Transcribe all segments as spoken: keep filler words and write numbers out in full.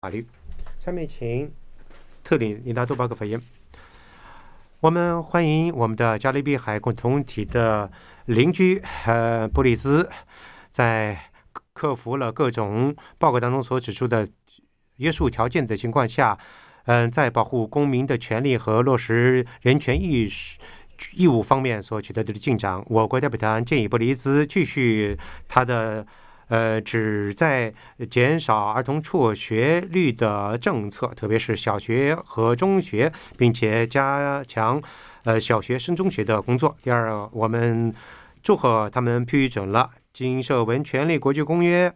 法律。下面请特里尼达多巴哥发言。我们欢迎我们的加勒比海共同体的邻居呃布里兹，在克服了各种报告当中所指出的约束条件的情况下，嗯、呃，在保护公民的权利和落实人权意识义务方面所取得的进展。我国代表团建议布里兹继续他的呃，旨在减少儿童辍学率的政策，特别是小学和中学，并且加强呃小学升中学的工作。第二，我们祝贺他们批准了经社文权利国际公约，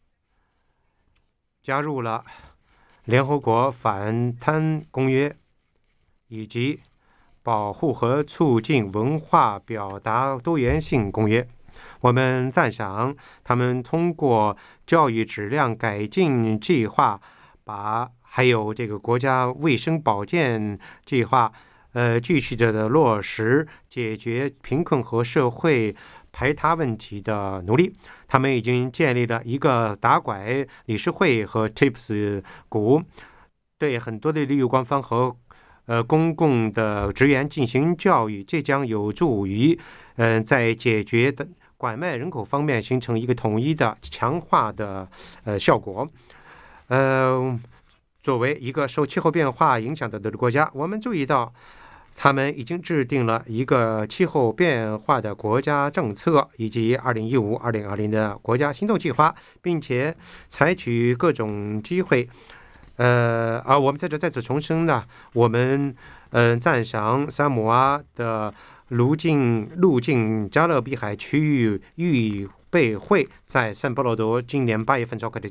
加入了联合国反贪公约，以及保护和促进文化表达多元性公约。我们赞赏他们通过教育质量改进计划，把还有这个国家卫生保健计划，呃，继续着的落实解决贫困和社会排他问题的努力。他们已经建立了一个打拐理事会和 Tips 股，对很多的利益官方和呃公共的职员进行教育，这将有助于嗯、呃、在解决的拐卖人口方面形成一个统一的强化的呃效果。呃，作为一个受气候变化影响的的国家，我们注意到他们已经制定了一个气候变化的国家政策，以及二零一五二零二零的国家行动计划，并且采取各种机会。呃，而我们在这再次重申呢，我们嗯、呃、赞赏萨摩亚的路径路径加勒比海区域预备会在圣保罗德今年八月份召开的